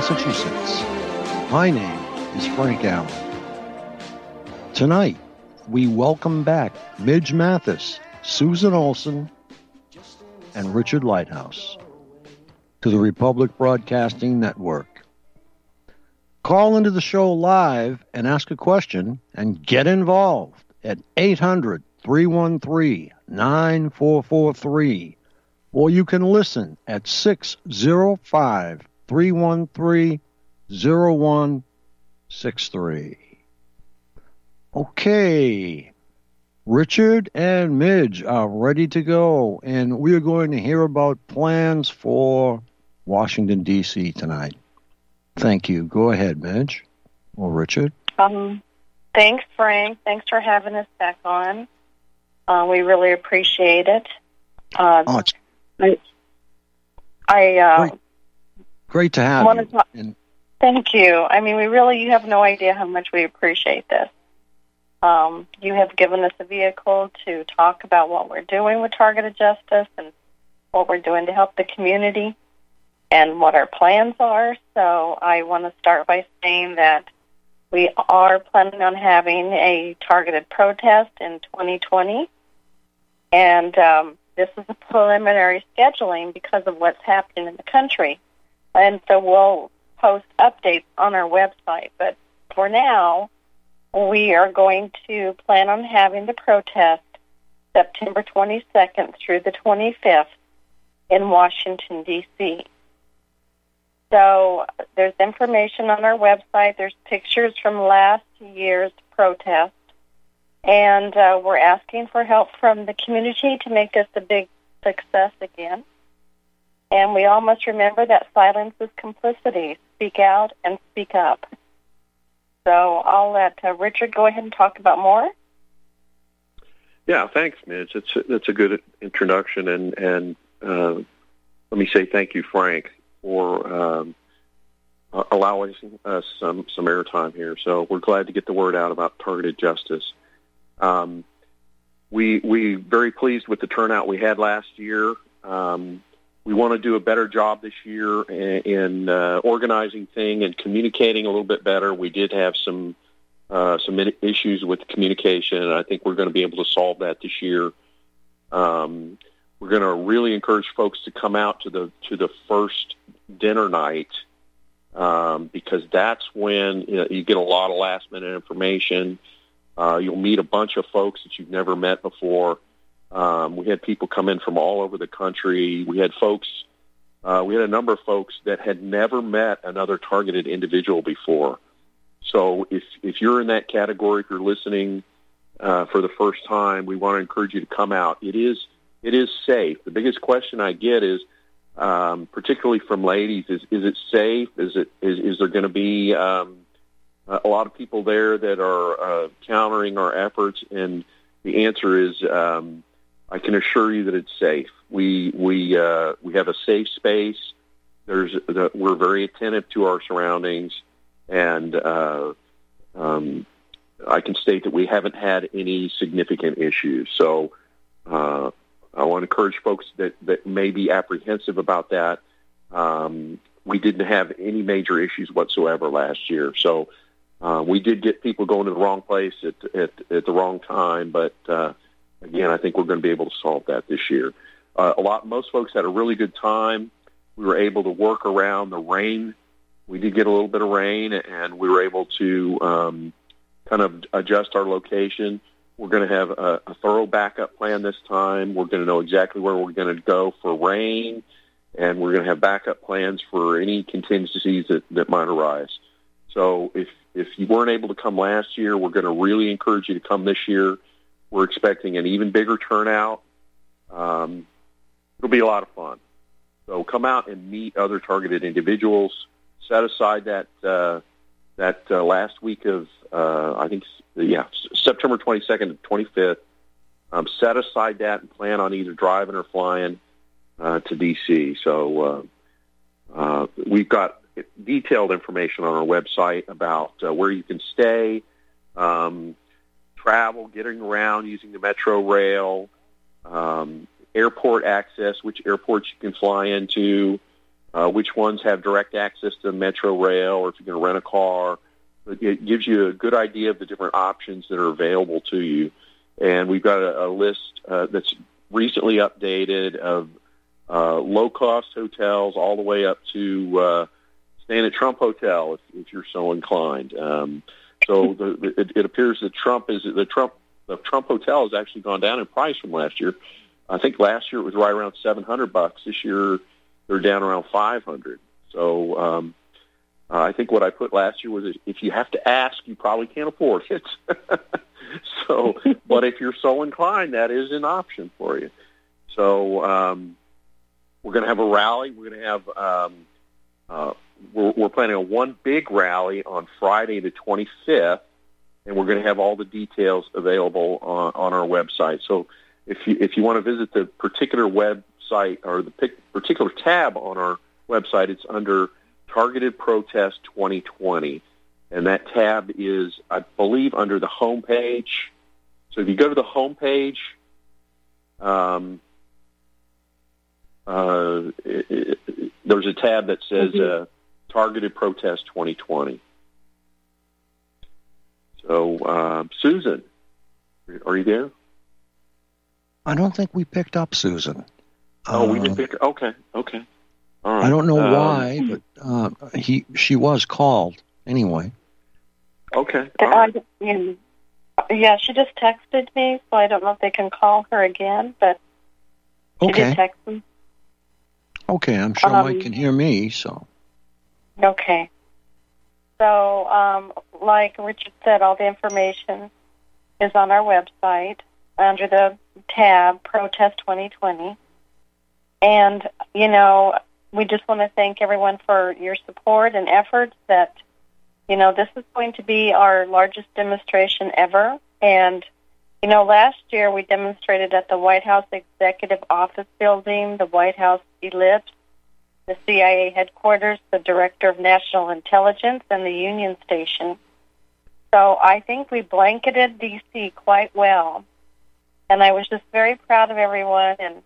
Massachusetts. My name is Frank Allen. Tonight, we welcome back Midge Mathis, Susan Olson, and Richard Lighthouse to the Republic Broadcasting Network. Call into the show live and ask a question and get involved at 800-313-9443, or you can listen at 605-313-0163. Okay, Richard and Midge are ready to go, and we are going to hear about plans for Washington, D.C. tonight. Thank you. Go ahead, Midge or Richard. Thanks, Frank. Thanks for having us back on. We really appreciate it. Great to have you. Thank you. I mean, you have no idea how much we appreciate this. You have given us a vehicle to talk about what we're doing with targeted justice and what we're doing to help the community and what our plans are. So I want to start by saying that we are planning on having a targeted protest in 2020. And this is a preliminary scheduling because of what's happening in the country. And so we'll post updates on our website. But for now, we are going to plan on having the protest September 22nd through the 25th in Washington, D.C. So there's information on our website. There's pictures from last year's protest. And we're asking for help from the community to make this a big success again. And we all must remember that silence is complicity. Speak out and speak up. So I'll let Richard go ahead and talk about more. Yeah, thanks, Mitch. That's a good introduction, and let me say thank you, Frank, for allowing us some airtime here. So we're glad to get the word out about targeted justice. We very pleased with the turnout we had last year. We want to do a better job this year in organizing things and communicating a little bit better. We did have some issues with communication, and I think we're going to be able to solve that this year. We're going to really encourage folks to come out to the first dinner night because that's when you get a lot of last-minute information. You'll meet a bunch of folks that you've never met before. We had people come in from all over the country. We had a number of folks that had never met another targeted individual before. So if you're in that category, if you're listening for the first time, we want to encourage you to come out. It is safe. The biggest question I get is, particularly from ladies, is it safe? Is there going to be a lot of people there that are countering our efforts? And the answer is, I can assure you that it's safe. We have a safe space. We're very attentive to our surroundings, and I can state that we haven't had any significant issues. So I want to encourage folks that may be apprehensive about that. We didn't have any major issues whatsoever last year. So we did get people going to the wrong place at the wrong time, but again, I think we're going to be able to solve that this year. Most folks had a really good time. We were able to work around the rain. We did get a little bit of rain, and we were able to kind of adjust our location. We're going to have a thorough backup plan this time. We're going to know exactly where we're going to go for rain, and we're going to have backup plans for any contingencies that might arise. So if you weren't able to come last year, we're going to really encourage you to come this year. We're expecting an even bigger turnout. It'll be a lot of fun. So come out and meet other targeted individuals. Set aside that last week of, September 22nd and 25th. Set aside that and plan on either driving or flying to D.C. So we've got detailed information on our website about where you can stay, travel, getting around using the Metro Rail, airport access, which airports you can fly into, which ones have direct access to Metro Rail, or if you're going to rent a car. It gives you a good idea of the different options that are available to you. And we've got a list that's recently updated of low-cost hotels all the way up to staying at Trump Hotel if you're so inclined. So it appears that the Trump Hotel has actually gone down in price from last year. I think last year it was right around $700. This year they're down around $500. So I think what I put last year was, if you have to ask, you probably can't afford it. So, but if you're so inclined, that is an option for you. So we're going to have a rally. We're going to have we're planning on one big rally on Friday the 25th, and we're going to have all the details available on our website. So if you want to visit the particular website or the particular tab on our website, it's under Targeted Protest 2020, and that tab is, I believe, under the home page. So if you go to the home page, there's a tab that says Targeted Protest 2020. So, Susan, are you there? I don't think we picked up Susan. We didn't pick her? Okay. All right. I don't know why, but she was called anyway. Okay. All right. Yeah, she just texted me, so I don't know if they can call her again, but she did text me. Okay, I'm sure Mike can hear me, so. Okay. So, like Richard said, all the information is on our website under the tab Protest 2020. And, we just want to thank everyone for your support and efforts that, this is going to be our largest demonstration ever. And, last year we demonstrated at the White House Executive Office Building, the White House Ellipse, the CIA headquarters, the Director of National Intelligence, and the Union Station. So I think we blanketed D.C. quite well. And I was just very proud of everyone. And,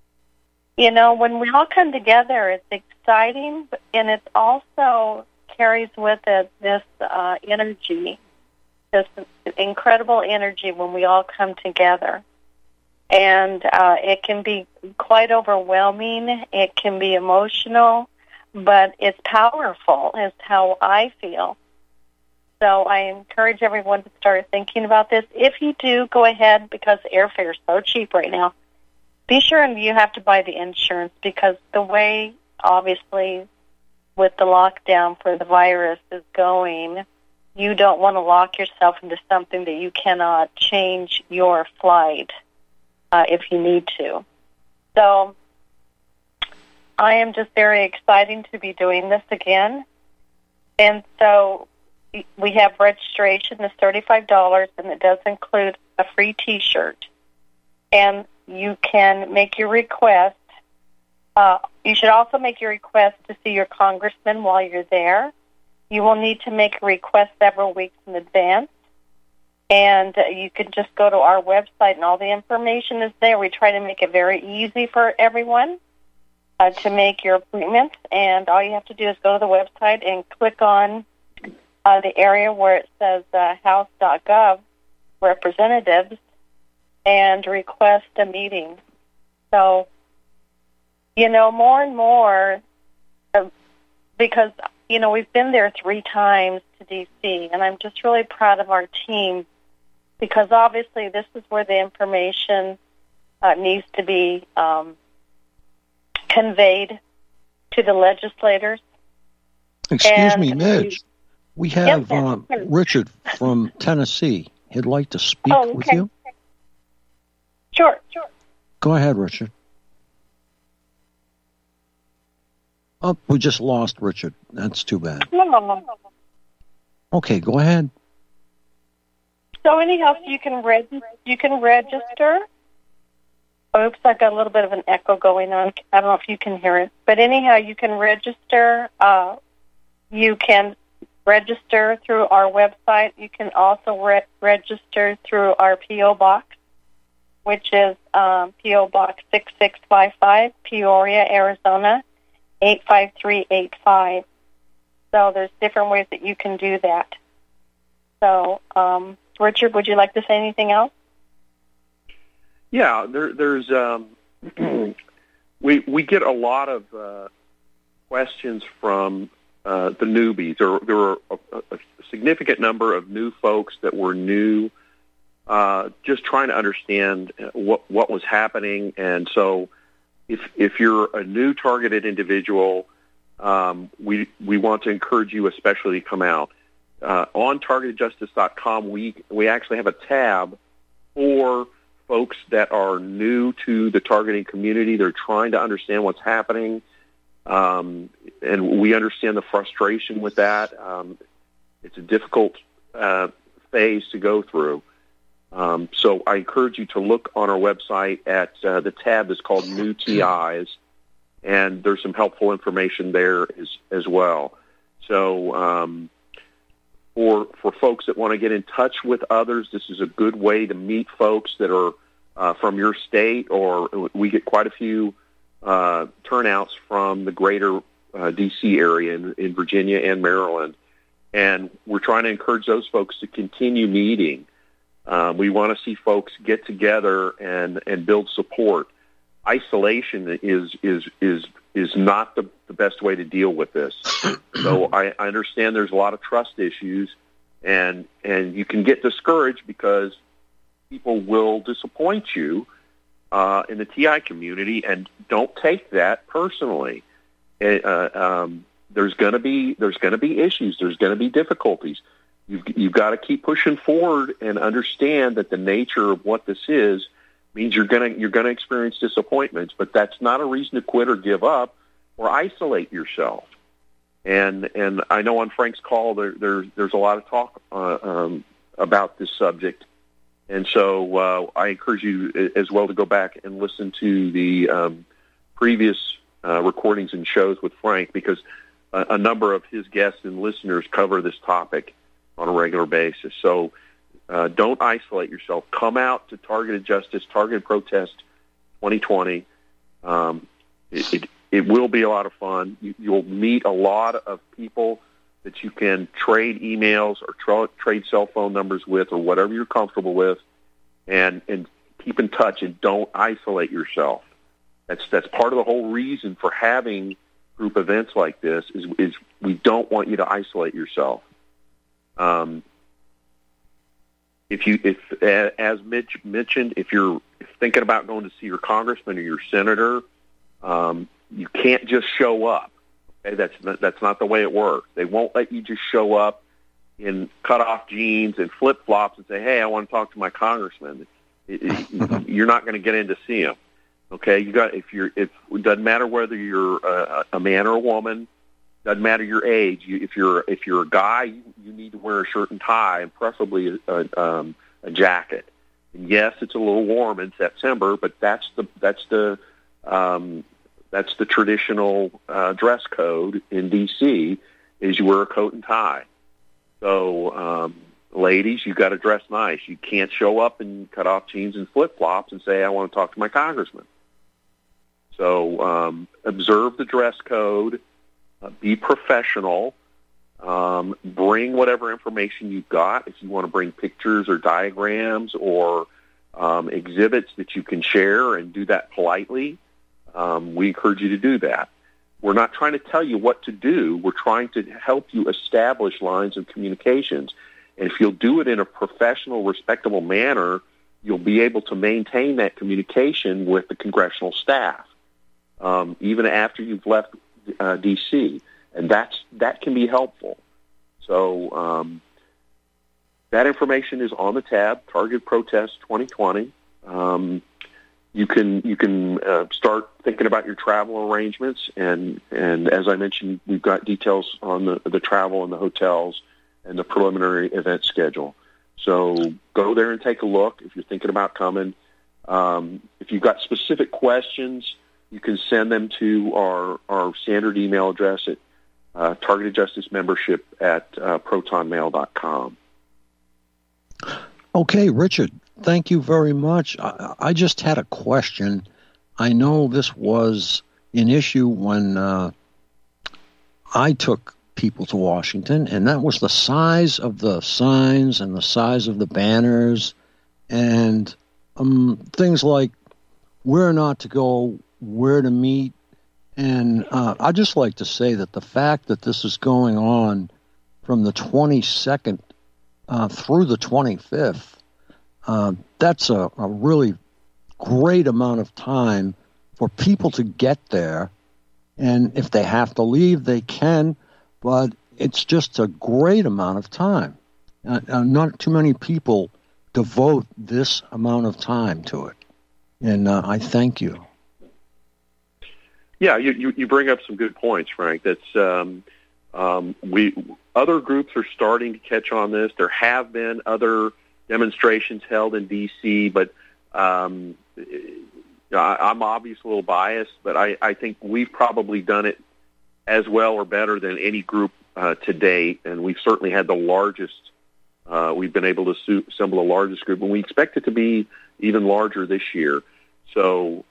when we all come together, it's exciting, and it also carries with it this energy, this incredible energy when we all come together. And it can be quite overwhelming. It can be emotional, but it's powerful, is how I feel. So I encourage everyone to start thinking about this. If you do, go ahead, because airfare is so cheap right now. Be sure and you have to buy the insurance, because the way, obviously, with the lockdown for the virus is going, you don't want to lock yourself into something that you cannot change your flight if you need to. So I am just very excited to be doing this again. And so we have registration that's $35, and it does include a free T-shirt. And you can make your request. You should also make your request to see your congressman while you're there. You will need to make a request several weeks in advance. And you can just go to our website, and all the information is there. We try to make it very easy for everyone to make your appointments. And all you have to do is go to the website and click on the area where it says house.gov, representatives, and request a meeting. So, more and more, because, we've been there 3 times to D.C., and I'm just really proud of our team, because obviously this is where the information needs to be conveyed to the legislators. Excuse me, Midge. We have Richard from Tennessee. He'd like to speak with you. Sure. Go ahead, Richard. Oh, we just lost Richard. That's too bad. No. Okay, go ahead. So anyhow, you can register. Oops, I've got a little bit of an echo going on. I don't know if you can hear it. But anyhow, you can register. You can register through our website. You can also register through our P.O. Box, which is P.O. Box 6655, Peoria, Arizona, 85385. So there's different ways that you can do that. So, Richard, would you like to say anything else? Yeah, there's we get a lot of questions from the newbies. There were a significant number of new folks that were new, just trying to understand what was happening. And so, if you're a new targeted individual, we want to encourage you especially to come out. On targetedjustice.com, we actually have a tab for folks that are new to the targeting community. They're trying to understand what's happening, and we understand the frustration with that. It's a difficult phase to go through. So I encourage you to look on our website at the tab that's called New TIs, and there's some helpful information there as well. So for folks that want to get in touch with others, this is a good way to meet folks that are from your state, or we get quite a few turnouts from the greater D.C. area in Virginia and Maryland, and we're trying to encourage those folks to continue meeting. We want to see folks get together and build support. Isolation is not the best way to deal with this. So I understand there's a lot of trust issues, and you can get discouraged because people will disappoint you in the TI community, and don't take that personally. There's going to be issues. There's going to be difficulties. You've got to keep pushing forward and understand that the nature of what this is means you're going to experience disappointments, but that's not a reason to quit or give up or isolate yourself. And I know on Frank's call there's a lot of talk about this subject, and so I encourage you as well to go back and listen to the previous recordings and shows with Frank, because a number of his guests and listeners cover this topic on a regular basis. So don't isolate yourself. Come out to Targeted Justice, Targeted Protest 2020. It will be a lot of fun. You'll meet a lot of people that you can trade emails or trade cell phone numbers with, or whatever you're comfortable with, and keep in touch, and don't isolate yourself. That's part of the whole reason for having group events like this is we don't want you to isolate yourself. If as Mitch mentioned, if you're thinking about going to see your congressman or your senator, you can't just show up. Okay? That's not the way it works. They won't let you just show up in cut-off jeans and flip-flops and say, "Hey, I want to talk to my congressman." You're not going to get in to see him. Okay, it doesn't matter whether you're a man or a woman. Doesn't matter your age. If you're a guy, you need to wear a shirt and tie, and preferably a jacket. And yes, it's a little warm in September, but that's the traditional dress code in D.C. is you wear a coat and tie. So, ladies, you got to dress nice. You can't show up in cut off jeans and flip flops and say, "I want to talk to my congressman." So, observe the dress code. Be professional. Bring whatever information you've got. If you want to bring pictures or diagrams or exhibits that you can share, and do that politely, we encourage you to do that. We're not trying to tell you what to do. We're trying to help you establish lines of communications. And if you'll do it in a professional, respectable manner, you'll be able to maintain that communication with the congressional staff, even after you've left D.C., and that can be helpful. So that information is on the tab, Targeted Protest 2020. You can start thinking about your travel arrangements, and as I mentioned, we've got details on the travel and the hotels and the preliminary event schedule. So go there and take a look if you're thinking about coming. If you've got specific questions, you can send them to our standard email address at targetedjusticemembership@protonmail.com. Okay, Richard, thank you very much. I just had a question. I know this was an issue when I took people to Washington, and that was the size of the signs and the size of the banners and things like where not to go, where to meet. And I'd just like to say that the fact that this is going on from the 22nd through the 25th, that's a really great amount of time for people to get there. And if they have to leave, they can, but it's just a great amount of time. Not too many people devote this amount of time to it. And I thank you. Yeah, you bring up some good points, Frank. That's other groups are starting to catch on this. There have been other demonstrations held in D.C., but I'm obviously a little biased, but I think we've probably done it as well or better than any group to date, and we've certainly had the largest. We've been able to assemble the largest group, and we expect it to be even larger this year. So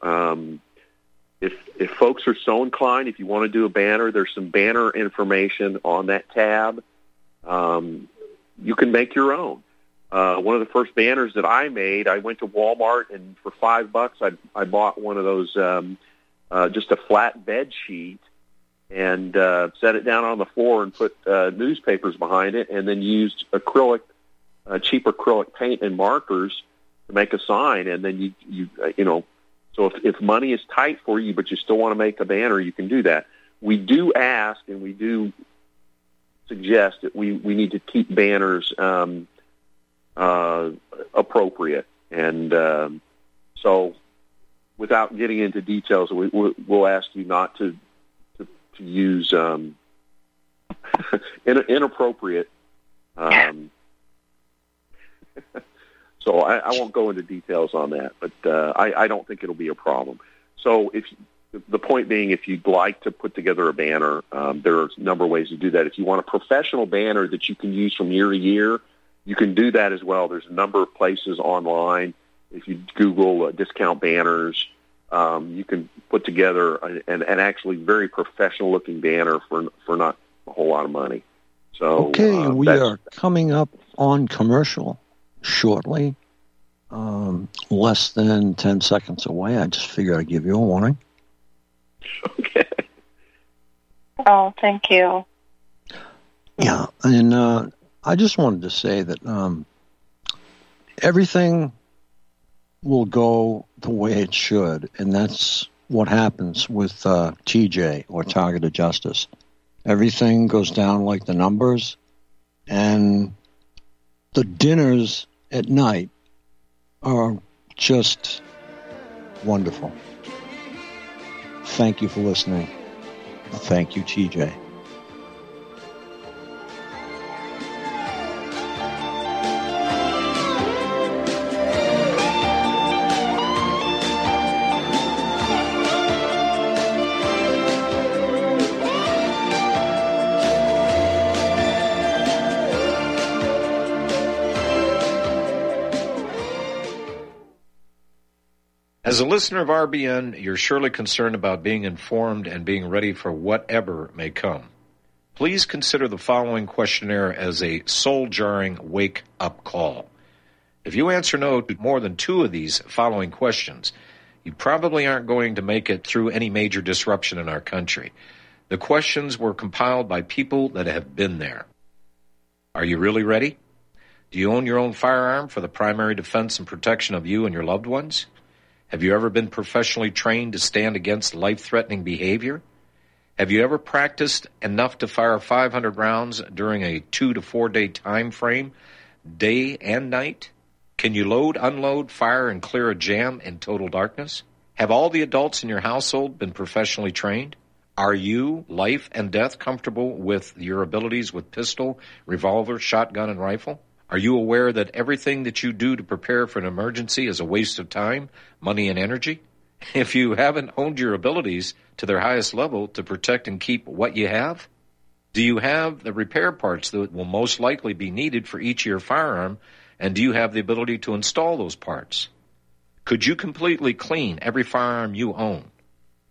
if folks are so inclined, if you want to do a banner, there's some banner information on that tab. You can make your own. One of the first banners that I made, I went to Walmart, and for $5, I bought one of those, just a flat bed sheet, and set it down on the floor and put newspapers behind it, and then used cheap acrylic paint and markers to make a sign. And then so if money is tight for you, but you still want to make a banner, you can do that. We do ask, and we do suggest that we need to keep banners appropriate. And so without getting into details, we'll ask you not to use inappropriate. So I won't go into details on that, but I don't think it'll be a problem. So the point being, if you'd like to put together a banner, there are a number of ways to do that. If you want a professional banner that you can use from year to year, you can do that as well. There's a number of places online. If you Google discount banners, you can put together an actually very professional-looking banner for not a whole lot of money. So okay, we are coming up on commercial shortly, less than 10 seconds away. I just figured I'd give you a warning. Okay. Oh, thank you. Yeah, and I just wanted to say that everything will go the way it should, and that's what happens with TJ, or Targeted Justice. Everything goes down like the numbers, and the dinners at night are just wonderful. Thank you for listening. Thank you, TJ. As a listener of RBN, you're surely concerned about being informed and being ready for whatever may come. Please consider the following questionnaire as a soul-jarring wake-up call. If you answer no to more than 2 of these following questions, you probably aren't going to make it through any major disruption in our country. The questions were compiled by people that have been there. Are you really ready? Do you own your own firearm for the primary defense and protection of you and your loved ones? Have you ever been professionally trained to stand against life-threatening behavior? Have you ever practiced enough to fire 500 rounds during a 2 to 4 day time frame, day and night? Can you load, unload, fire, and clear a jam in total darkness? Have all the adults in your household been professionally trained? Are you, life and death, comfortable with your abilities with pistol, revolver, shotgun, and rifle? Are you aware that everything that you do to prepare for an emergency is a waste of time, money, and energy? If you haven't honed your abilities to their highest level to protect and keep what you have? Do you have the repair parts that will most likely be needed for each of your firearm, and do you have the ability to install those parts? Could you completely clean every firearm you own?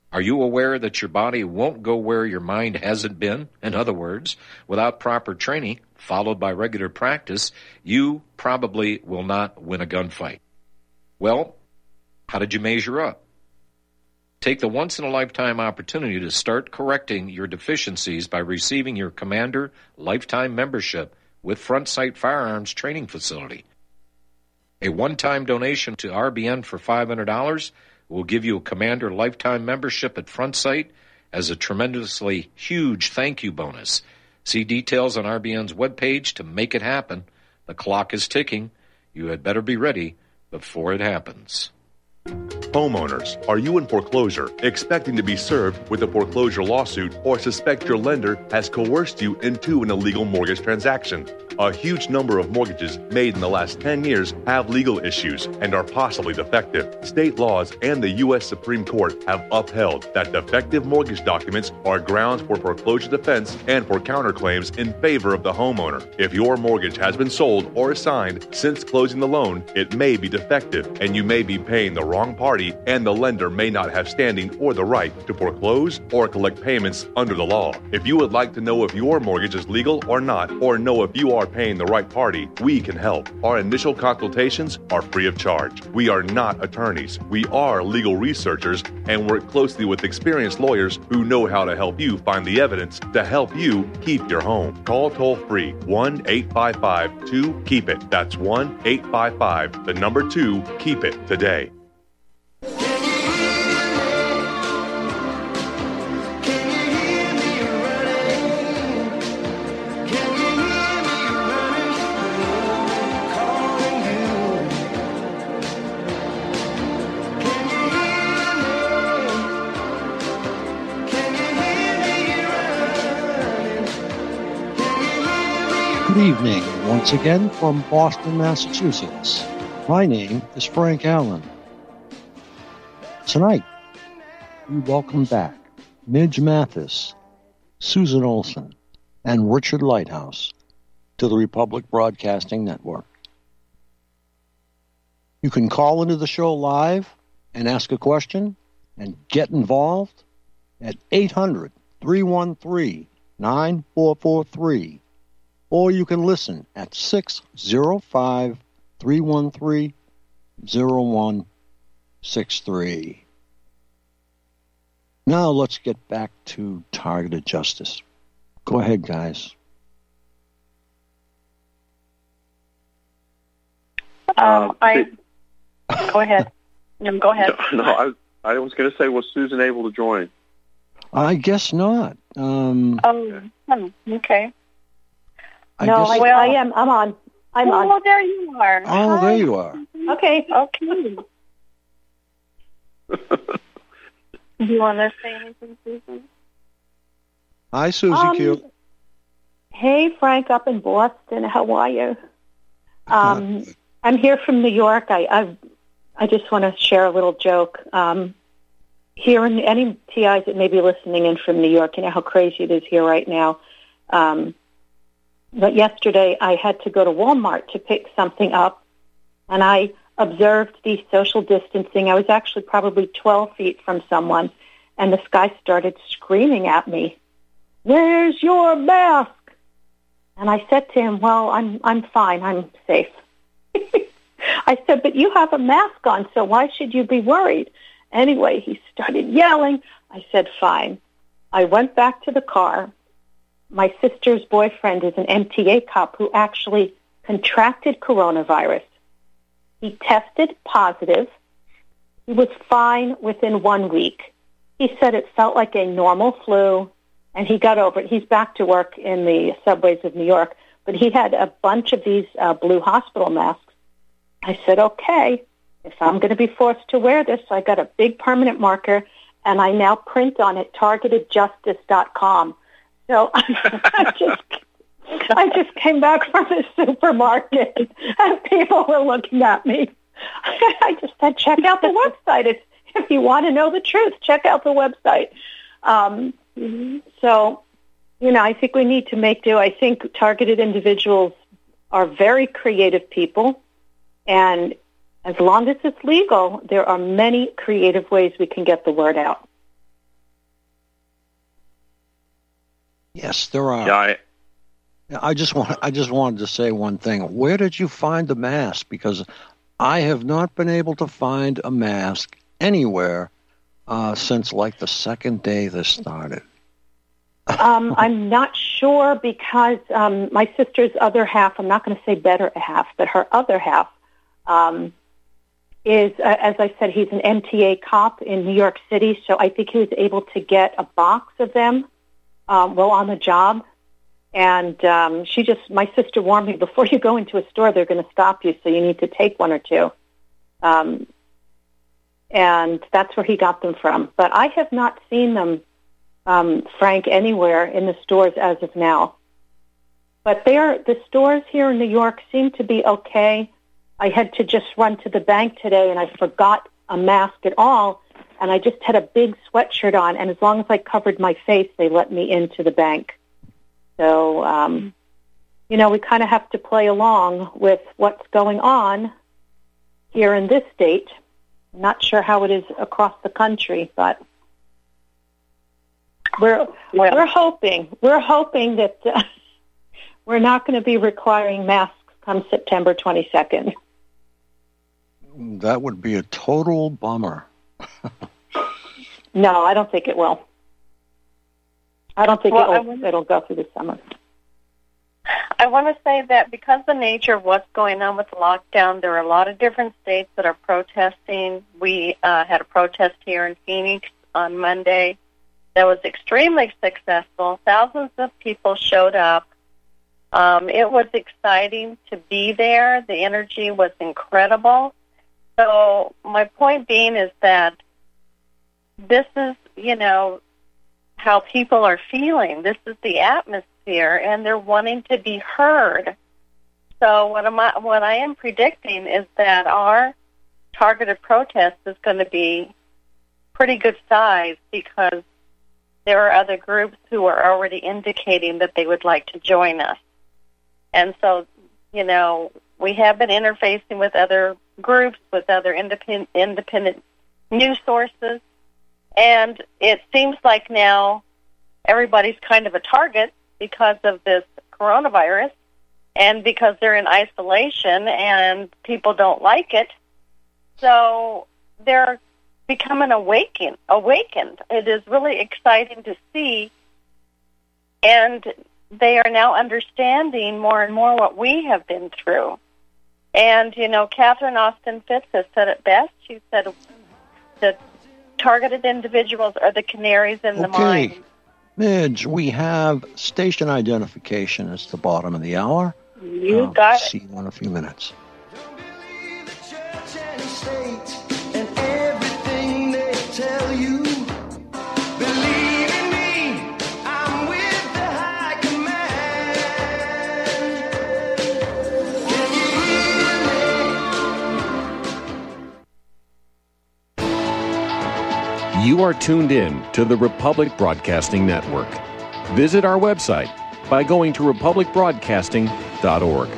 Are you aware that your body won't go where your mind hasn't been? In other words, without proper training, followed by regular practice, you probably will not win a gunfight. Well, how did you measure up? Take the once-in-a-lifetime opportunity to start correcting your deficiencies by receiving your Commander Lifetime Membership with Front Sight Firearms Training Facility. A one-time donation to RBN for $500 will give you a Commander Lifetime Membership at Front Sight as a tremendously huge thank you bonus. See details on RBN's webpage to make it happen. The clock is ticking. You had better be ready before it happens. Homeowners, are you in foreclosure, expecting to be served with a foreclosure lawsuit, or suspect your lender has coerced you into an illegal mortgage transaction? A huge number of mortgages made in the last 10 years have legal issues and are possibly defective. State laws and the U.S. Supreme Court have upheld that defective mortgage documents are grounds for foreclosure defense and for counterclaims in favor of the homeowner. If your mortgage has been sold or assigned since closing the loan, it may be defective, and you may be paying the wrong party, and the lender may not have standing or the right to foreclose or collect payments under the law. If you would like to know if your mortgage is legal or not, or know if you are paying the right party, we can help. Our initial consultations are free of charge. We are not attorneys. We are legal researchers and work closely with experienced lawyers who know how to help you find the evidence to help you keep your home. Call toll-free 1-855-2-KEEP-IT. That's 1-855-2-KEEP-IT today. Good evening, once again from Boston, Massachusetts. My name is Frank Allen. Tonight, we welcome back Midge Mathis, Susan Olson, and Richard Lighthouse to the Republic Broadcasting Network. You can call into the show live and ask a question and get involved at 800-313-9443. Or you can listen at 605-313-0163. Now let's get back to targeted justice. Go ahead, guys. Go ahead. No, go ahead. No, I was going to say, was Susan able to join? I guess not. Okay. I am. I'm on. Oh, there you are. Oh, Hi. there you are. Okay. Okay. Do you want to say anything, Susan? Hi, Susie Q. Hey, Frank, up in Boston. How are you? I'm here from New York. I just want to share a little joke. Here in any TIs that may be listening in from New York, you know how crazy it is here right now. But yesterday I had to go to Walmart to pick something up, and I observed the social distancing. I was actually probably 12 feet from someone, and this guy started screaming at me, "Where's your mask?" And I said to him, "Well, I'm fine. I'm safe." I said, "But you have a mask on, so why should you be worried?" Anyway, he started yelling. I said, "Fine." I went back to the car. My sister's boyfriend is an MTA cop who actually contracted coronavirus. He tested positive. He was fine within 1 week. He said it felt like a normal flu, and he got over it. He's back to work in the subways of New York, but he had a bunch of these blue hospital masks. I said, okay, if I'm going to be forced to wear this, I got a big permanent marker, and I now print on it targetedjustice.com. So I just came back from the supermarket, and people were looking at me. I just said, check out the website. If you want to know the truth, check out the website. So, I think we need to make do. I think targeted individuals are very creative people, and as long as it's legal, there are many creative ways we can get the word out. Yes, there are. Yeah, I just wanted to say one thing. Where did you find the mask? Because I have not been able to find a mask anywhere since like the second day this started. I'm not sure because my sister's other half, I'm not going to say better half, but her other half is, as I said, he's an MTA cop in New York City, so I think he was able to get a box of them while on the job. And my sister warned me, before you go into a store, they're going to stop you, so you need to take one or two. And that's where he got them from. But I have not seen them, Frank, anywhere in the stores as of now. But the stores here in New York seem to be okay. I had to just run to the bank today, and I forgot a mask at all, and I just had a big sweatshirt on, and as long as I covered my face, they let me into the bank. So, we kind of have to play along with what's going on here in this state. I'm not sure how it is across the country, but we're hoping that we're not going to be requiring masks come September 22nd. That would be a total bummer. No, I don't think it will. I don't think it'll go through the summer. I want to say that because of the nature of what's going on with the lockdown, there are a lot of different states that are protesting. We had a protest here in Phoenix on Monday that was extremely successful. Thousands of people showed up. It was exciting to be there. The energy was incredible. So my point being is that this is, how people are feeling. This is the atmosphere, and they're wanting to be heard. So what I am predicting is that our targeted protest is going to be pretty good size because there are other groups who are already indicating that they would like to join us. And so, we have been interfacing with other groups, with other independent news sources, and it seems like now everybody's kind of a target because of this coronavirus and because they're in isolation and people don't like it. So they're becoming awakened. It is really exciting to see, and they are now understanding more and more what we have been through. And, Catherine Austin Fitts has said it best. She said that targeted individuals are the canaries in the mine. Midge, we have station identification. It's the bottom of the hour. You got it. See you in a few minutes. You are tuned in to the Republic Broadcasting Network. Visit our website by going to republicbroadcasting.org.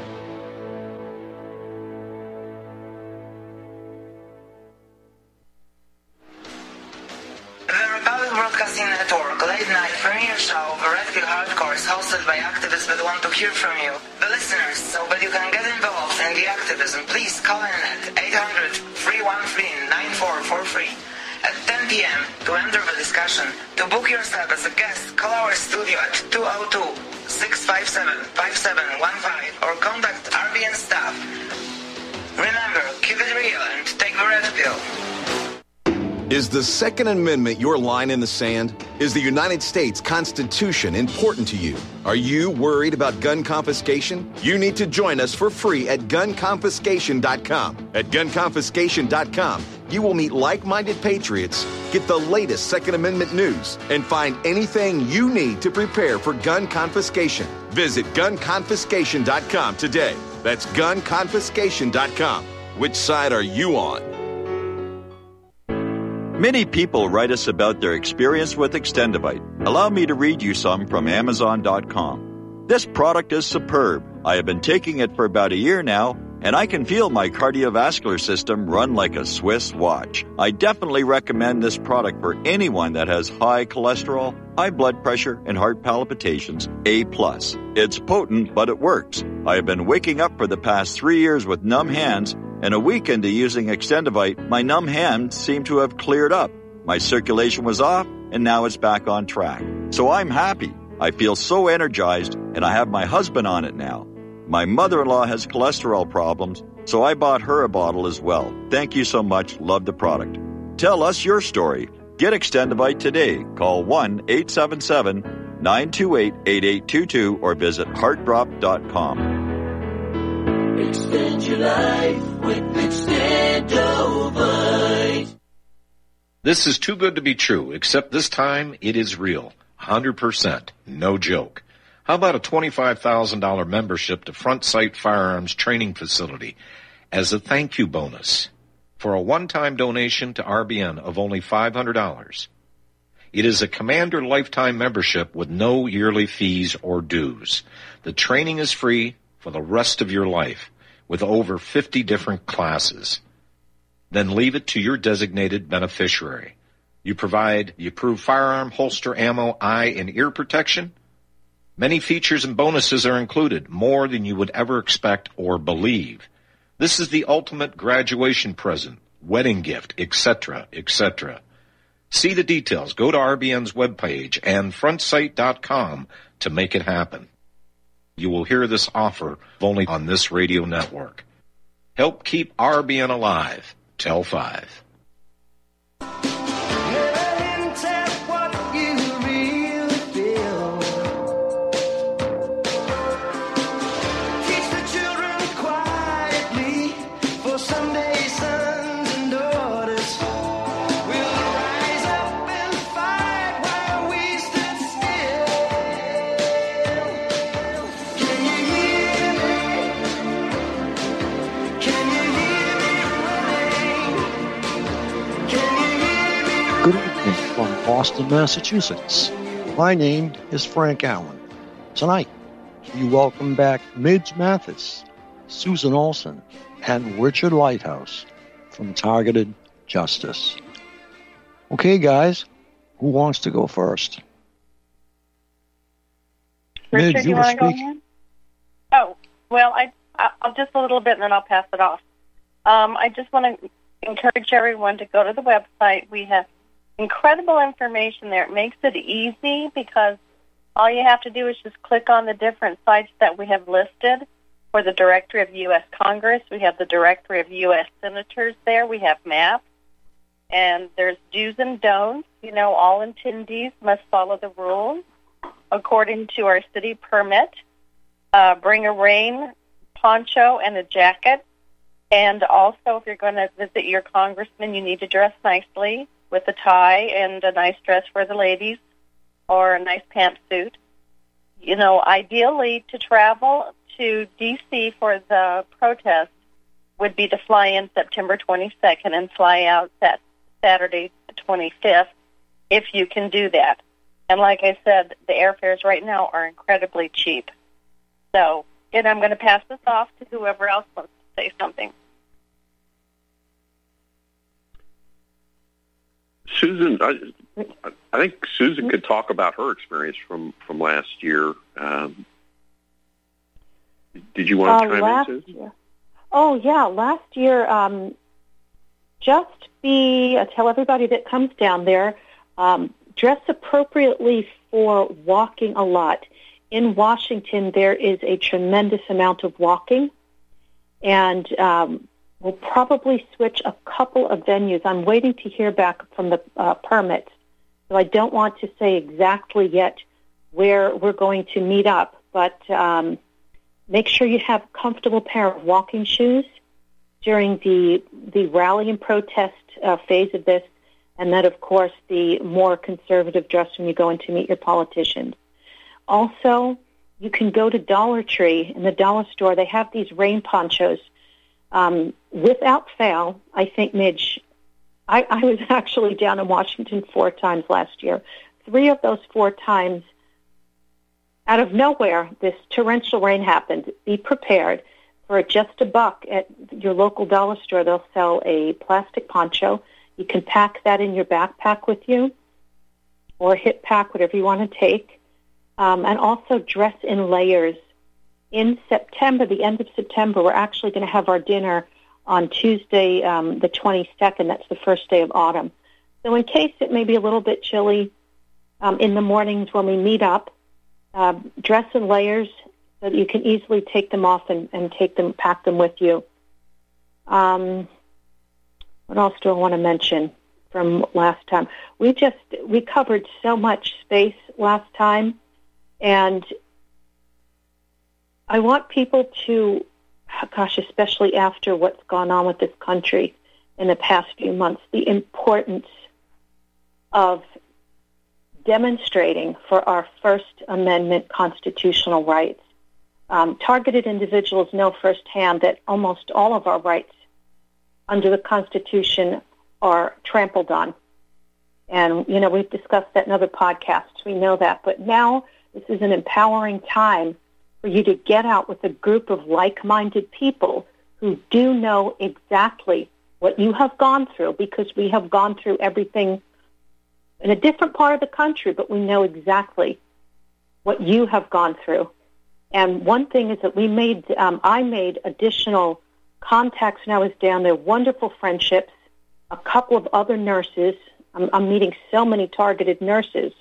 The Republic Broadcasting Network late night premiere show of Heretical Hardcore is hosted by activists that want to hear from you, the listeners. So that you can get involved in the activism, please call in at 800-313-9443. At 10 p.m. to enter the discussion. To book yourself as a guest, call our studio at 202-657-5715 or contact RBN staff. Remember, keep it real and take the red pill. Is the Second Amendment your line in the sand? Is the United States Constitution important to you? Are you worried about gun confiscation? You need to join us for free at gunconfiscation.com. At gunconfiscation.com, you will meet like-minded patriots, get the latest Second Amendment news, and find anything you need to prepare for gun confiscation. Visit gunconfiscation.com today. That's gunconfiscation.com. Which side are you on? Many people write us about their experience with Extendivite. Allow me to read you some from Amazon.com. This product is superb. I have been taking it for about a year now, and I can feel my cardiovascular system run like a Swiss watch. I definitely recommend this product for anyone that has high cholesterol, high blood pressure, and heart palpitations, A+. It's potent, but it works. I have been waking up for the past 3 years with numb hands, and a week into using Extendivite, my numb hands seem to have cleared up. My circulation was off, and now it's back on track. So I'm happy. I feel so energized, and I have my husband on it now. My mother-in-law has cholesterol problems, so I bought her a bottle as well. Thank you so much. Love the product. Tell us your story. Get Extendivite today. Call 1-877-928-8822 or visit heartdrop.com. Extend your life with Extendivite. This is too good to be true, except this time it is real. 100%. No joke. How about a $25,000 membership to Front Sight Firearms Training Facility as a thank you bonus for a one-time donation to RBN of only $500? It is a Commander lifetime membership with no yearly fees or dues. The training is free for the rest of your life with over 50 different classes. Then leave it to your designated beneficiary. You provide the approved firearm, holster, ammo, eye, and ear protection. Many features and bonuses are included, more than you would ever expect or believe. This is the ultimate graduation present, wedding gift, etc., etc. See the details. Go to RBN's webpage and frontsight.com to make it happen. You will hear this offer only on this radio network. Help keep RBN alive. Tell 5. Good evening from Boston, Massachusetts. My name is Frank Allen. Tonight, we welcome back Midge Mathis, Susan Olson, and Richard Lighthouse from Targeted Justice. Okay, guys, who wants to go first? Richard, Midge, you were want to go speaking. ahead? Oh, well, I'll just a little bit and then I'll pass it off. I just want to encourage everyone to go to the website. We have incredible information there. It makes it easy because all you have to do is just click on the different sites that we have listed for the Directory of U.S. Congress. We have the Directory of U.S. Senators there. We have maps. And there's do's and don'ts. You know, all attendees must follow the rules according to our city permit. Bring a rain poncho and a jacket. And also, if you're going to visit your congressman, you need to dress nicely with a tie and a nice dress for the ladies or a nice pantsuit. You know, ideally, to travel to D.C. for the protest would be to fly in September 22nd and fly out that Saturday, the 25th, if you can do that. And like I said, the airfares right now are incredibly cheap. So, and I'm going to pass this off to whoever else wants to say something. Susan, I think Susan could talk about her experience from last year. Did you want to chime in, Susan? Year. Oh, yeah. Last year, tell everybody that comes down there, dress appropriately for walking a lot. In Washington, there is a tremendous amount of walking, and we'll probably switch a couple of venues. I'm waiting to hear back from the permits, so I don't want to say exactly yet where we're going to meet up, but make sure you have a comfortable pair of walking shoes during the rally and protest phase of this, and then, of course, the more conservative dress when you go in to meet your politicians. Also, you can go to Dollar Tree. In the dollar store, they have these rain ponchos. Without fail, I think, Midge, I was actually down in Washington 4 times last year. 3 of those 4 times, out of nowhere, this torrential rain happened. Be prepared. for just $1 at your local dollar store, they'll sell a plastic poncho. You can pack that in your backpack with you, or hip pack, whatever you want to take, and also dress in layers. In September, the end of September, we're actually going to have our dinner on Tuesday, the 22nd. That's the first day of autumn. So in case it may be a little bit chilly in the mornings when we meet up, dress in layers so that you can easily take them off and pack them with you. What else do I want to mention from last time? We covered so much space last time, and I want people to, especially after what's gone on with this country in the past few months, the importance of demonstrating for our First Amendment constitutional rights. Targeted individuals know firsthand that almost all of our rights under the Constitution are trampled on. And, we've discussed that in other podcasts. We know that. But now this is an empowering time for you to get out with a group of like-minded people who do know exactly what you have gone through, because we have gone through everything in a different part of the country, but we know exactly what you have gone through. And one thing is that I made additional contacts when I was down there, wonderful friendships, a couple of other nurses. I'm meeting so many targeted nurses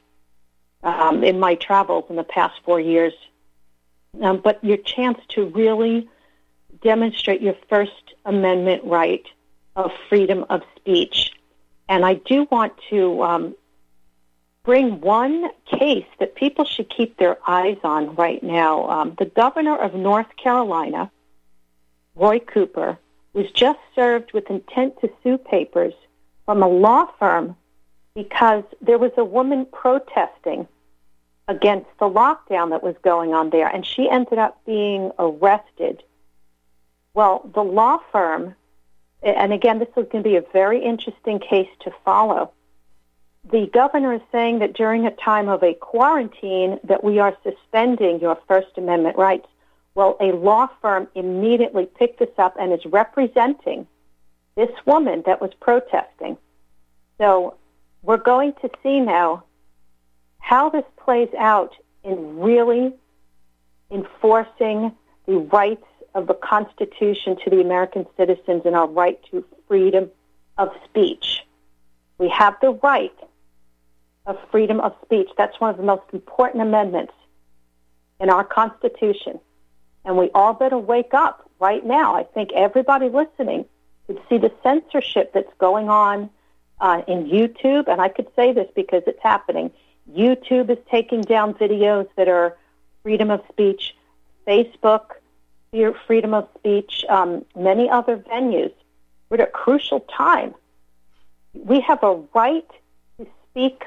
in my travels in the past 4 years. But your chance to really demonstrate your First Amendment right of freedom of speech. And I do want to bring one case that people should keep their eyes on right now. The governor of North Carolina, Roy Cooper, was just served with intent to sue papers from a law firm because there was a woman protesting against the lockdown that was going on there, and she ended up being arrested. Well, the law firm, and again, this is going to be a very interesting case to follow. The governor is saying that during a time of a quarantine that we are suspending your First Amendment rights. Well, a law firm immediately picked this up and is representing this woman that was protesting. So we're going to see now how this plays out in really enforcing the rights of the Constitution to the American citizens and our right to freedom of speech. We have the right of freedom of speech. That's one of the most important amendments in our Constitution. And we all better wake up right now. I think everybody listening could see the censorship that's going on in YouTube, and I could say this because it's happening. YouTube is taking down videos that are freedom of speech. Facebook, freedom of speech, many other venues. We're at a crucial time. We have a right to speak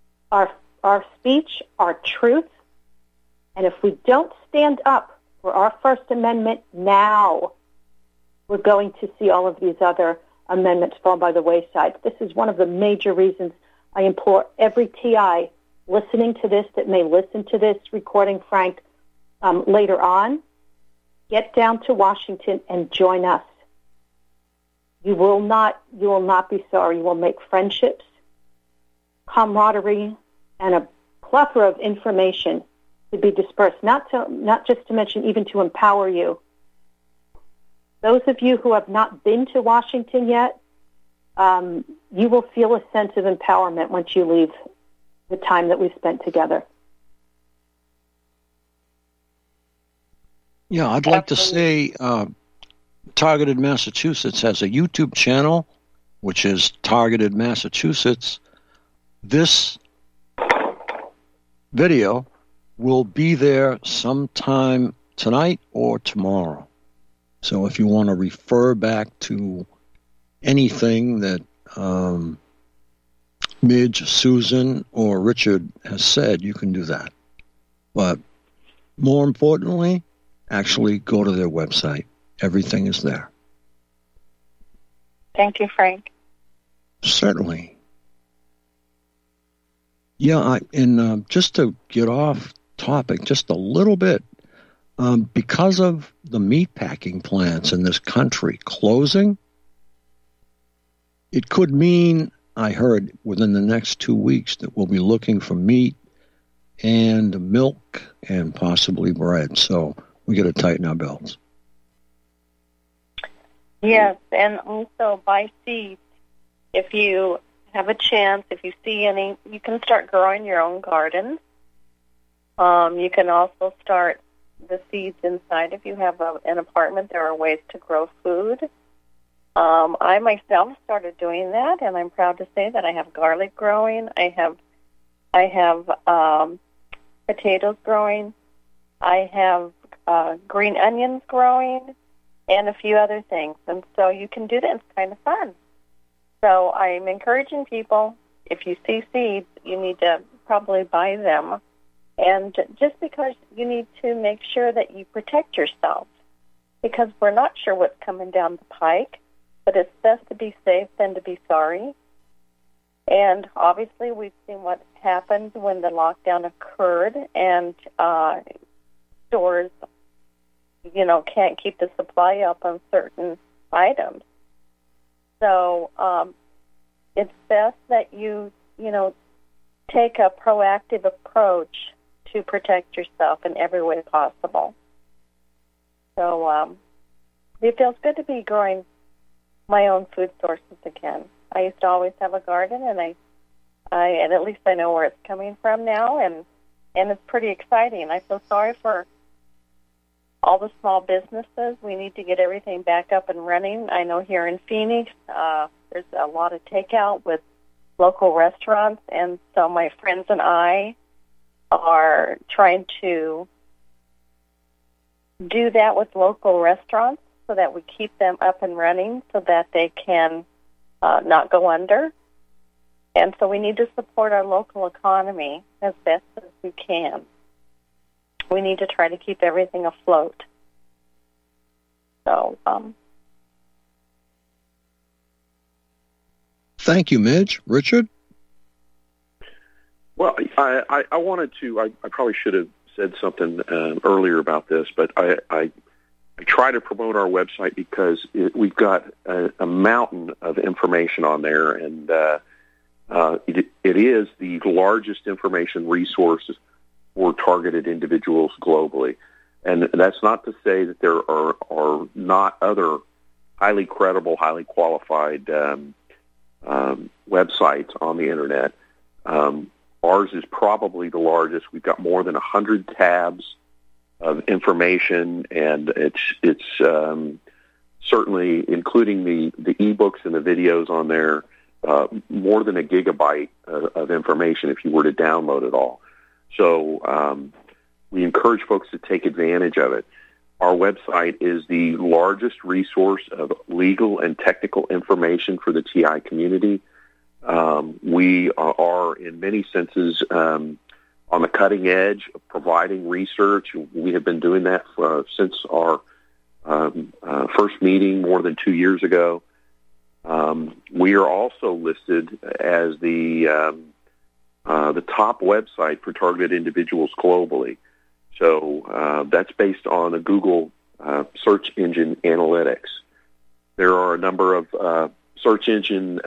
our speech, our truth, and if we don't stand up for our First Amendment now, we're going to see all of these other amendments fall by the wayside. This is one of the major reasons I implore every TI listening to this that may listen to this recording, Frank, later on, get down to Washington and join us. You will not be sorry. You will make friendships, camaraderie, and a plethora of information to be dispersed, not just to mention even to empower you. Those of you who have not been to Washington yet, you will feel a sense of empowerment once you leave the time that we've spent together. Yeah, I'd like to say Targeted Massachusetts has a YouTube channel, which is Targeted Massachusetts. This video will be there sometime tonight or tomorrow. So if you want to refer back to anything that Midge, Susan, or Richard has said, you can do that. But more importantly, actually go to their website. Everything is there. Thank you, Frank. Certainly. Yeah, and just to get off topic just a little bit, Because of the meatpacking plants in this country closing, it could mean, I heard, within the next 2 weeks that we'll be looking for meat and milk and possibly bread. So we got to tighten our belts. Yes, and also buy seeds. If you have a chance, if you see any, you can start growing your own garden. You can also start the seeds inside. If you have an apartment, there are ways to grow food. I myself started doing that, and I'm proud to say that I have garlic growing. I have potatoes growing. I have green onions growing, and a few other things. And so you can do that. It's kind of fun. So I'm encouraging people, if you see seeds, you need to probably buy them. And just because you need to make sure that you protect yourself, because we're not sure what's coming down the pike, but it's best to be safe than to be sorry. And obviously we've seen what happened when the lockdown occurred, and stores, can't keep the supply up on certain items. So it's best that you take a proactive approach to protect yourself in every way possible. So it feels good to be growing my own food sources again. I used to always have a garden, and and at least I know where it's coming from now, and it's pretty exciting. I feel sorry for all the small businesses. We need to get everything back up and running. I know here in Phoenix, there's a lot of takeout with local restaurants, and so my friends and I are trying to do that with local restaurants so that we keep them up and running so that they can not go under. And so we need to support our local economy as best as we can. We need to try to keep everything afloat. So, thank you, Midge. Richard? Well, I wanted to, I probably should have said something earlier about this, but I try to promote our website because we've got a mountain of information on there, and it is the largest information resource for targeted individuals globally. And that's not to say that there are not other highly credible, highly qualified websites on the Internet. Ours is probably the largest. We've got more than 100 tabs of information, and it's certainly, including the ebooks and the videos on there, more than a gigabyte of information if you were to download it all. So we encourage folks to take advantage of it. Our website is the largest resource of legal and technical information for the TI community. We are, in many senses, on the cutting edge of providing research. We have been doing that since our first meeting more than 2 years ago. We are also listed as the top website for targeted individuals globally. So that's based on a Google search engine analytics. There are a number of search engine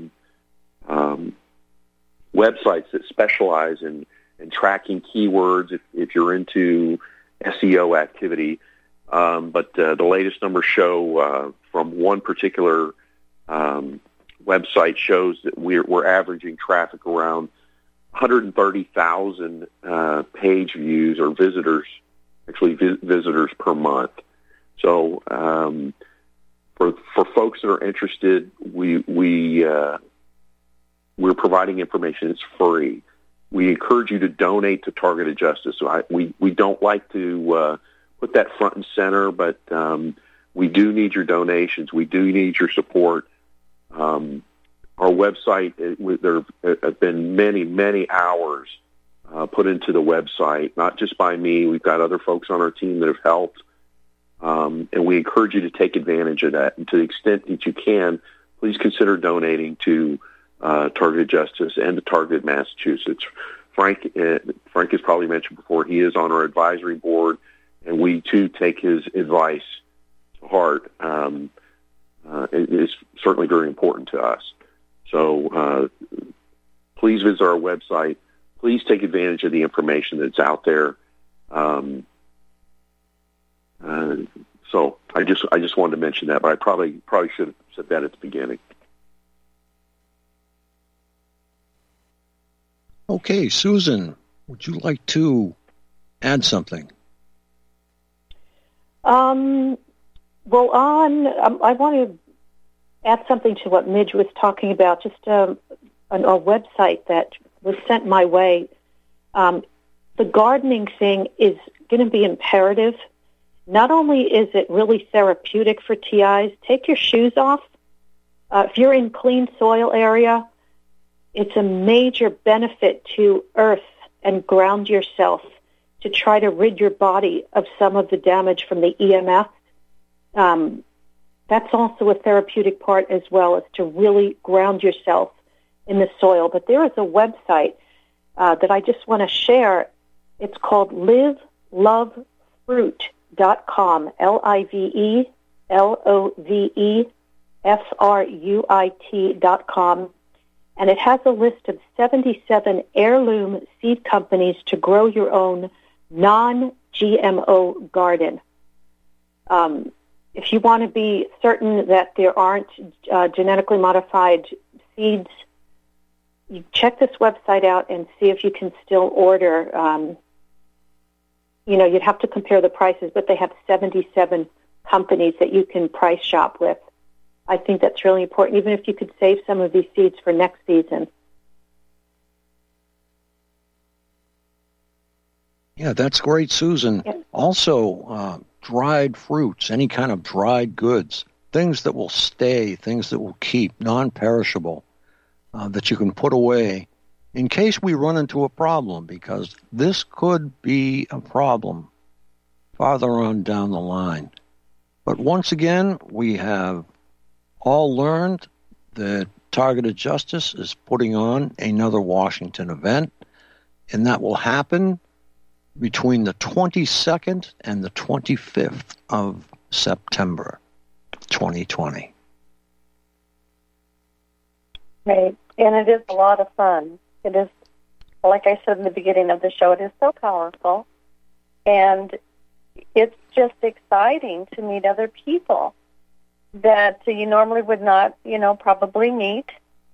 websites that specialize in tracking keywords if you're into SEO activity. But the latest numbers show from one particular website shows that we're averaging traffic around 130,000 page views or visitors, actually visitors per month. So for folks that are interested, we're providing information. It's free. We encourage you to donate to Targeted Justice. So we don't like to put that front and center, but we do need your donations. We do need your support. Our website, there have been many, many hours put into the website, not just by me. We've got other folks on our team that have helped, and we encourage you to take advantage of that. And to the extent that you can, please consider donating to Targeted Justice and to Targeted Massachusetts. Frank has probably mentioned before, he is on our advisory board. and we too take his advice to heart. It is certainly very important to us. So please visit our website. Please take advantage of the information that's out there. So I just wanted to mention that, but I probably should have said that at the beginning. Okay, Susan, would you like to add something? I want to add something to what Midge was talking about, just a website that was sent my way. The gardening thing is going to be imperative. Not only is it really therapeutic for TIs, take your shoes off. If you're in clean soil area, it's a major benefit to earth and ground yourself to try to rid your body of some of the damage from the EMF. That's also a therapeutic part as well, is to really ground yourself in the soil. But there is a website that I just want to share. It's called livelovefruit.com, livelovefruit.com. And it has a list of 77 heirloom seed companies to grow your own non-GMO garden. If you want to be certain that there aren't genetically modified seeds, you check this website out and see if you can still order. You'd have to compare the prices, but they have 77 companies that you can price shop with. I think that's really important, even if you could save some of these seeds for next season. Yeah, that's great, Susan. Yep. Also, dried fruits, any kind of dried goods, things that will stay, things that will keep, non-perishable, that you can put away in case we run into a problem, because this could be a problem farther on down the line. But once again, we have all learned that Targeted Justice is putting on another Washington event, and that will happen between the 22nd and the 25th of September 2020. Right, and it is a lot of fun. It is, like I said in the beginning of the show, it is so powerful, and it's just exciting to meet other people that you normally would not, probably meet.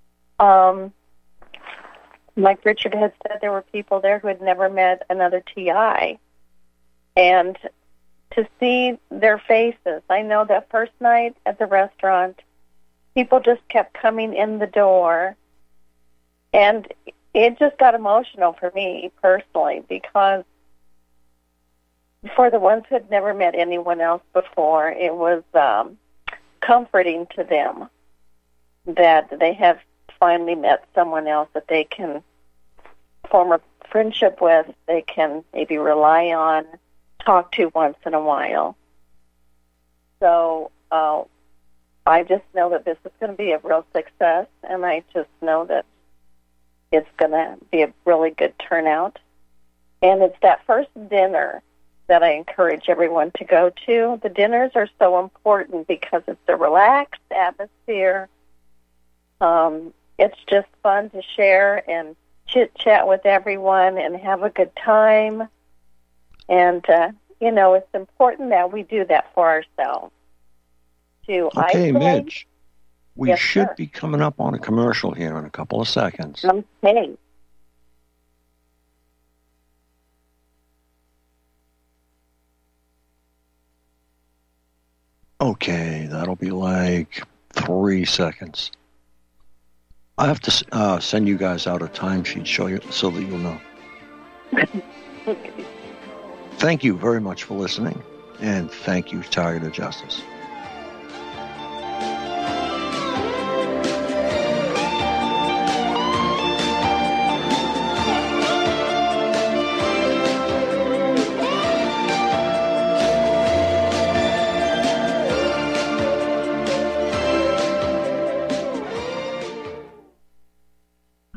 Like Richard had said, there were people there who had never met another TI. And to see their faces, I know that first night at the restaurant, people just kept coming in the door. And it just got emotional for me personally, because for the ones who had never met anyone else before, it was comforting to them that they have finally met someone else that they can form a friendship with, they can maybe rely on, talk to once in a while. So I just know that this is going to be a real success, and I just know that it's going to be a really good turnout. And it's that first dinner that I encourage everyone to go to. The dinners are so important because it's a relaxed atmosphere. It's just fun to share and chit-chat with everyone and have a good time. And, it's important that we do that for ourselves. To okay, isolate. Midge, we Yes, should sir. be coming up on a commercial here in a couple of seconds. Okay. Okay, that'll be like 3 seconds. I have to send you guys out a timesheet so that you'll know. Thank you very much for listening, and thank you, Targeted Justice.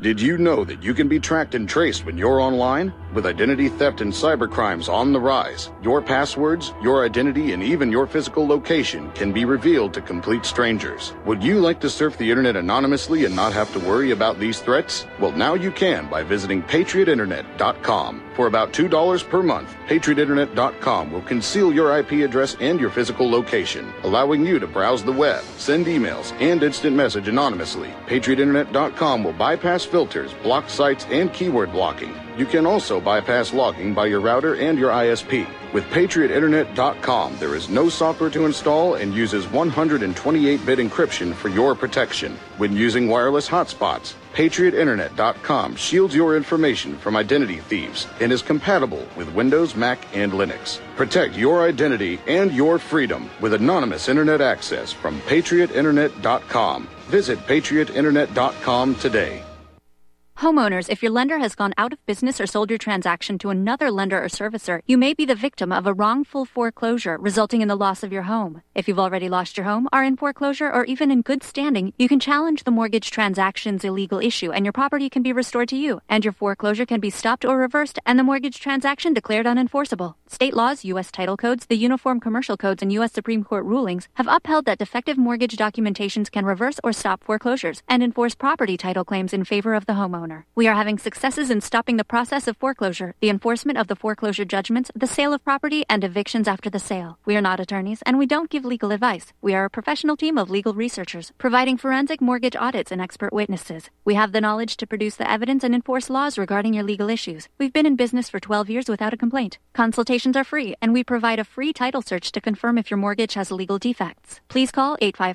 Did you know that you can be tracked and traced when you're online? With identity theft and cybercrimes on the rise, your passwords, your identity, and even your physical location can be revealed to complete strangers. Would you like to surf the internet anonymously and not have to worry about these threats? Well, now you can by visiting PatriotInternet.com. For about $2 per month, PatriotInternet.com will conceal your IP address and your physical location, allowing you to browse the web, send emails, and instant message anonymously. PatriotInternet.com will bypass filters, block sites, and keyword blocking. You can also bypass logging by your router and your ISP. With PatriotInternet.com, there is no software to install and uses 128-bit encryption for your protection. When using wireless hotspots, PatriotInternet.com shields your information from identity thieves and is compatible with Windows, Mac, and Linux. Protect your identity and your freedom with anonymous internet access from PatriotInternet.com. Visit PatriotInternet.com today. Homeowners, if your lender has gone out of business or sold your transaction to another lender or servicer, you may be the victim of a wrongful foreclosure resulting in the loss of your home. If you've already lost your home, are in foreclosure, or even in good standing, you can challenge the mortgage transaction's illegal issue and your property can be restored to you, and your foreclosure can be stopped or reversed and the mortgage transaction declared unenforceable. State laws, U.S. title codes, the Uniform Commercial Codes, and U.S. Supreme Court rulings have upheld that defective mortgage documentations can reverse or stop foreclosures and enforce property title claims in favor of the homeowner. We are having successes in stopping the process of foreclosure, the enforcement of the foreclosure judgments, the sale of property, and evictions after the sale. We are not attorneys, and we don't give legal advice. We are a professional team of legal researchers, providing forensic mortgage audits and expert witnesses. We have the knowledge to produce the evidence and enforce laws regarding your legal issues. We've been in business for 12 years without a complaint. Consultations are free, and we provide a free title search to confirm if your mortgage has legal defects. Please call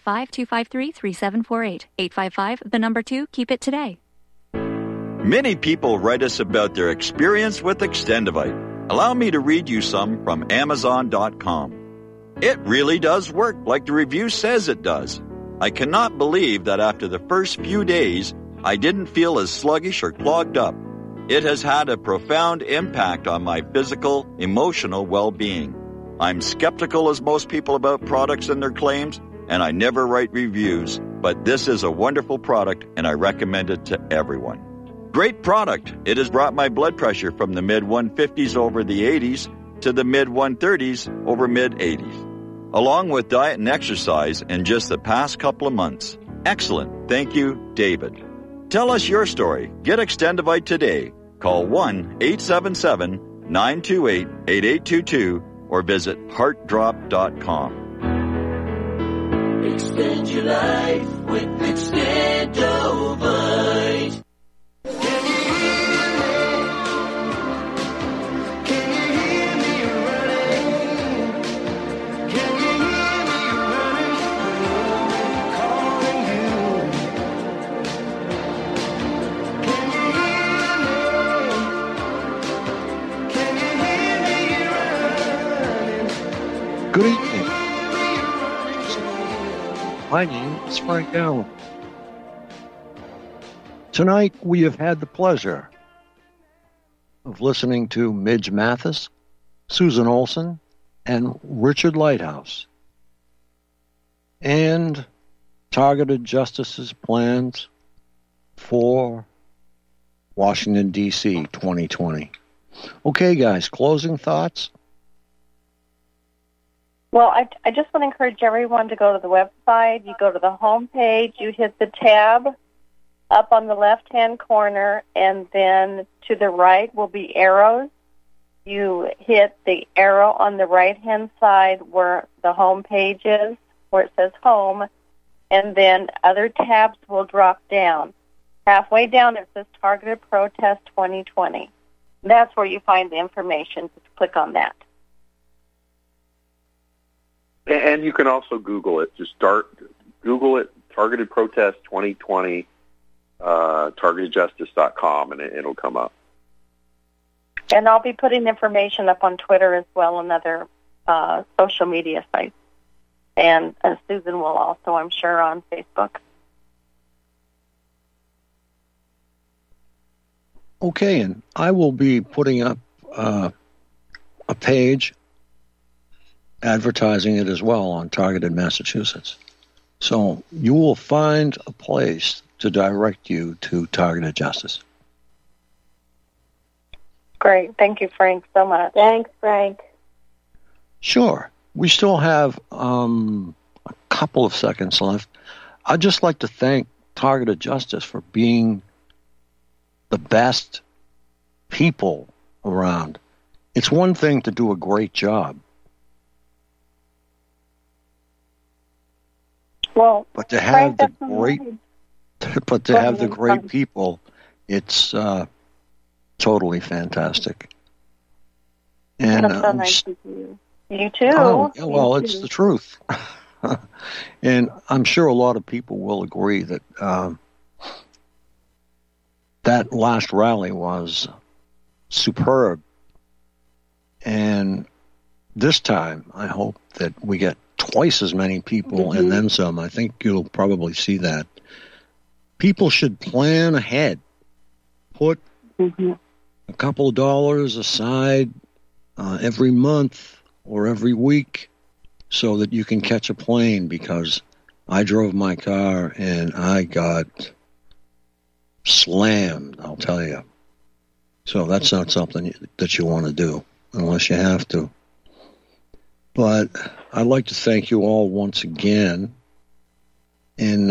855-253-3748. 855, 2, keep it today. Many people write us about their experience with Extendivite. Allow me to read you some from Amazon.com. It really does work like the review says it does. I cannot believe that after the first few days, I didn't feel as sluggish or clogged up. It has had a profound impact on my physical, emotional well-being. I'm skeptical as most people about products and their claims, and I never write reviews, but this is a wonderful product and I recommend it to everyone. Great product. It has brought my blood pressure from the mid-150s over the 80s to the mid-130s over mid-80s, along with diet and exercise in just the past couple of months. Excellent. Thank you, David. Tell us your story. Get Extendivite today. Call 1-877-928-8822 or visit heartdrop.com. Extend your life with Extendivite. Good evening. My name is Frank Allen. Tonight we have had the pleasure of listening to Midge Mathis, Susan Olson, and Richard Lighthouse, and Targeted Justice's plans for Washington, D.C. 2020. Okay, guys, closing thoughts? Well, I just want to encourage everyone to go to the website. You go to the home page, you hit the tab up on the left-hand corner, and then to the right will be arrows. You hit the arrow on the right-hand side where the home page is, where it says home, and then other tabs will drop down. Halfway down it says Targeted Protest 2020. That's where you find the information. Just click on that. And you can also Google it. Just Google it, Targeted Protest 2020, targetedjustice.com, and it'll come up. And I'll be putting information up on Twitter as well and other social media sites. And Susan will also, I'm sure, on Facebook. Okay, and I will be putting up a page advertising it as well on Targeted Massachusetts. So you will find a place to direct you to Targeted Justice. Great. Thank you, Frank, so much. Thanks, Frank. Sure. We still have a couple of seconds left. I'd just like to thank Targeted Justice for being the best people around. It's one thing to do a great job. Well, but to have Frank, the great people, it's totally fantastic. And that's so nice of you. You too. Oh, yeah, well, You it's too. the truth. And I'm sure a lot of people will agree that that last rally was superb. And this time, I hope that we get twice as many people and then some. I think you'll probably see that. People should plan ahead. Put a couple of dollars aside every month or every week so that you can catch a plane, because I drove my car and I got slammed, I'll tell you. So that's not something that you want to do unless you have to. But I'd like to thank you all once again. And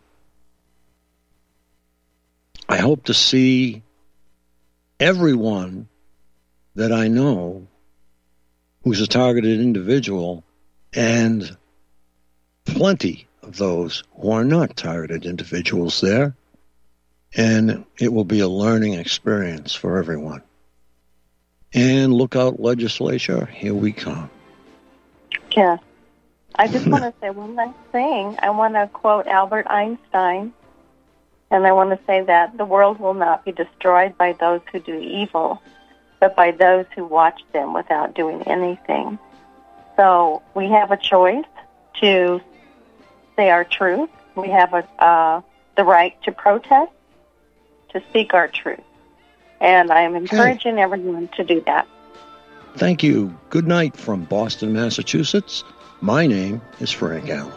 I hope to see everyone that I know who's a targeted individual, and plenty of those who are not targeted individuals there. And it will be a learning experience for everyone. And look out, legislature, here we come. Yes. I just want to say one last thing. I want to quote Albert Einstein, and I want to say that the world will not be destroyed by those who do evil, but by those who watch them without doing anything. So we have a choice to say our truth. We have the right to protest, to speak our truth. And I am encouraging everyone to do that. Thank you. Good night from Boston, Massachusetts. My name is Frank Allen.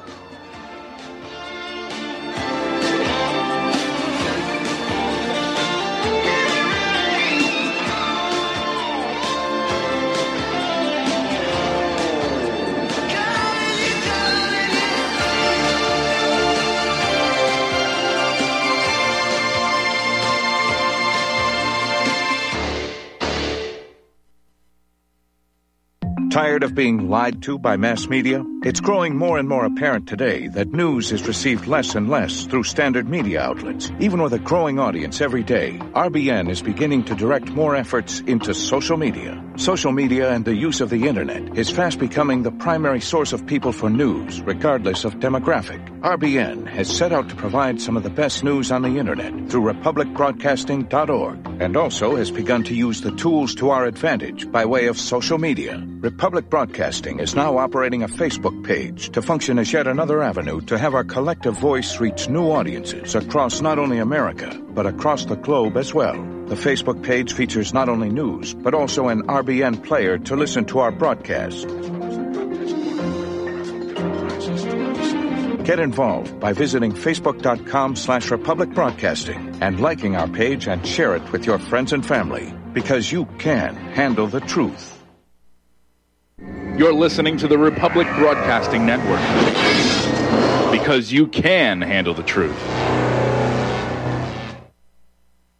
Tired of being lied to by mass media? It's growing more and more apparent today that news is received less and less through standard media outlets. Even with a growing audience every day, RBN is beginning to direct more efforts into social media. Social media and the use of the internet is fast becoming the primary source of people for news, regardless of demographic. RBN has set out to provide some of the best news on the internet through republicbroadcasting.org, and also has begun to use the tools to our advantage by way of social media. Republic Broadcasting is now operating a Facebook page to function as yet another avenue to have our collective voice reach new audiences across not only America, but across the globe as well. The Facebook page features not only news, but also an RBN player to listen to our broadcast. Get involved by visiting facebook.com/Republic Broadcasting and liking our page and share it with your friends and family, because you can handle the truth. You're listening to the Republic Broadcasting Network, because you can handle the truth.